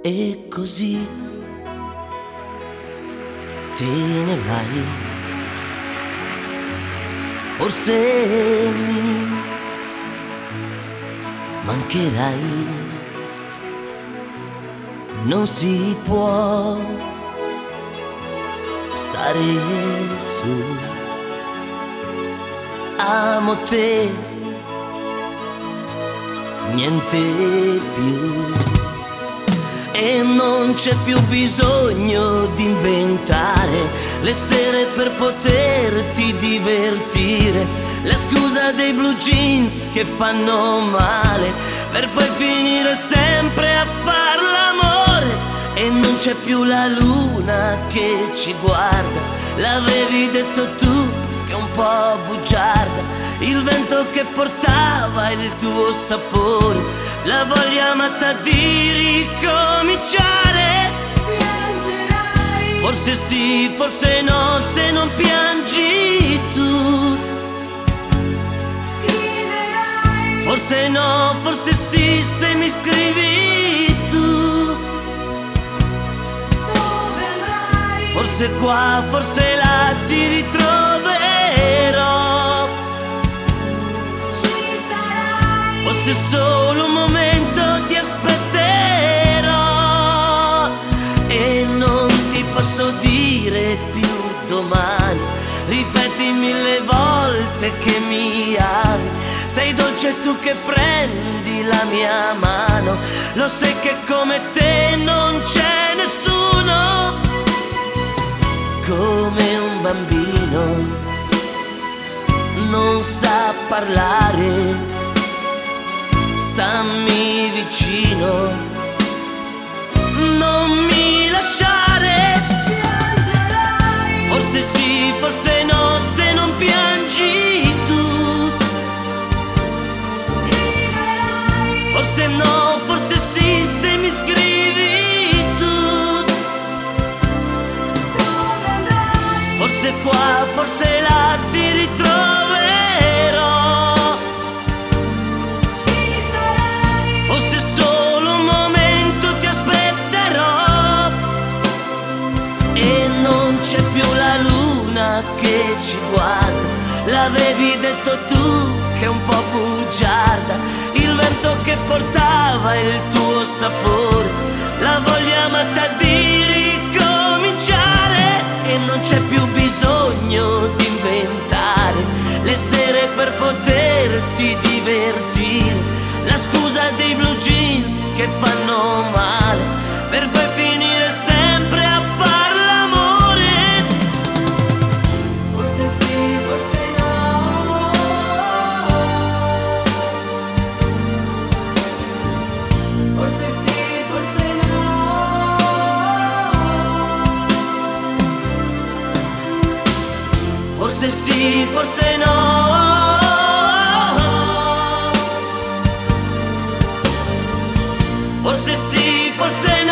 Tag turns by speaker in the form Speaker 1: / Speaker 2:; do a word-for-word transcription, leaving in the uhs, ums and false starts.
Speaker 1: E così te ne vai. Forse mi mancherai. Non si può stare su. Amo te, niente più. E non c'è più bisogno di inventare le sere per poterti divertire, la scusa dei blue jeans che fanno male, per poi finire sempre a far l'amore. E non c'è più la luna che ci guarda, l'avevi detto tu che è un po' bugiarda. Il vento che portava il tuo sapore, la voglia matta di ricominciare.
Speaker 2: Piangerai.
Speaker 1: Forse sì, forse no, se non piangi tu.
Speaker 2: Scriverai.
Speaker 1: Forse no, forse sì, se mi scrivi tu.
Speaker 2: Dove andrai?
Speaker 1: Forse qua, forse là ti ritroverò.
Speaker 2: Ci sarai.
Speaker 1: Forse solo un momento ti aspetterò. E non ti posso dire più domani, ripeti mille volte che mi ami. Sei dolce tu che prendi la mia mano, lo sai che come te non c'è nessuno. Come un bambino non sa parlare, stammi vicino, non mi lasciare.
Speaker 2: Piangerai.
Speaker 1: Forse sì, forse no, se non piangi tu.
Speaker 2: Scriverai.
Speaker 1: Forse no, forse sì, se mi scrivi tu.
Speaker 2: Dove andrai?
Speaker 1: Forse qua, forse là ti ritroverò.
Speaker 2: Ci sarai.
Speaker 1: Forse solo un momento ti aspetterò. E non c'è più la luna che ci guarda, l'avevi detto tu che è un po' bugiarda. Il vento che portava il tuo sapore, la voglia matta di ricominciare. E non c'è più bisogno di inventare le sere per poterti divertire, la scusa dei blue jeans che fanno male, per poi finire sempre a far l'amore.
Speaker 2: Forse sì, forse no. Forse sì, forse no.
Speaker 1: Forse sì, forse no. Forse sì, forse no.